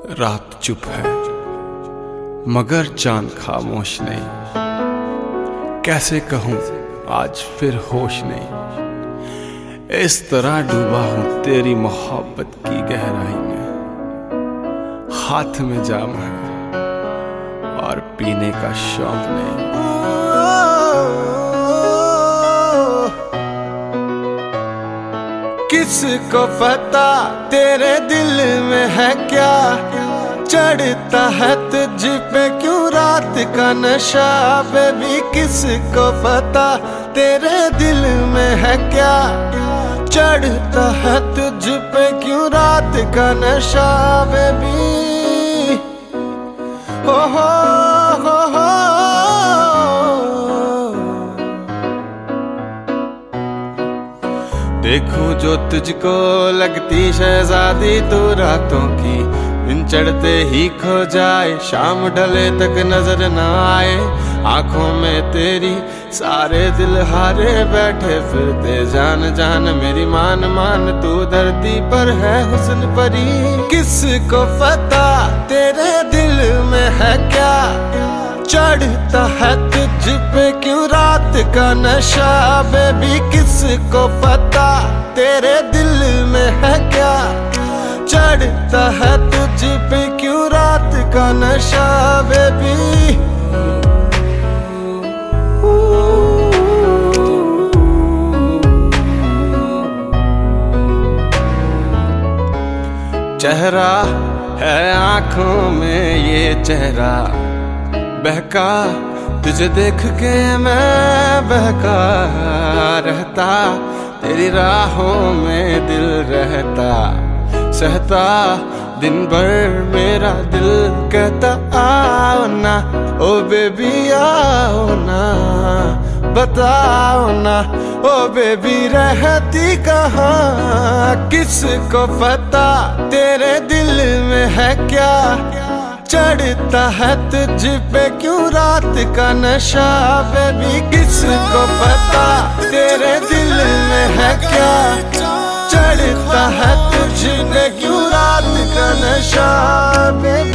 रात चुप है मगर चांद खामोश नहीं। कैसे कहूँ आज फिर होश नहीं। इस तरह डूबा हूँ तेरी मोहब्बत की गहराई में। हाथ में जाम है और पीने का शौक नहीं। किसको पता तेरे दिल में है क्या चढ़ता है तुझ पे क्यों रात का नशा। बेबी किसको पता तेरे दिल में है क्या चढ़ता है तुझ पे क्यों रात का नशा। बेबी हो देखूं जो तुझको लगती शहजादी तू रातों की दिन चढ़ते ही खो जाए। शाम ढले तक नजर न आए आंखों में तेरी सारे दिल हारे बैठे फिरते। जान जान मेरी मान मान तू धरती पर है हुस्न परी। किसको पता तेरे दिल में है क्या चढ़ता है तुझ पे क्यों रात का नशा। बेबी किसको पता तेरे दिल में है क्या चढ़ता है तुझ पे क्यों रात का नशा। बेबी चेहरा है आंखों में ये चेहरा बहका तुझे देख के मैं बहका रहता। तेरी राहों में दिल रहता सहता दिन भर मेरा दिल कहता आओ ना ओ बेबी आओ ना बताओ ना ओ बेबी रहती कहाँ। किसको पता तेरे दिल में है क्या चढ़ता है तुझ पे क्यों रात का नशा। बेबी किसको पता तेरे दिल में है क्या चढ़ता है तुझ पे क्यों रात का नशा। बेबी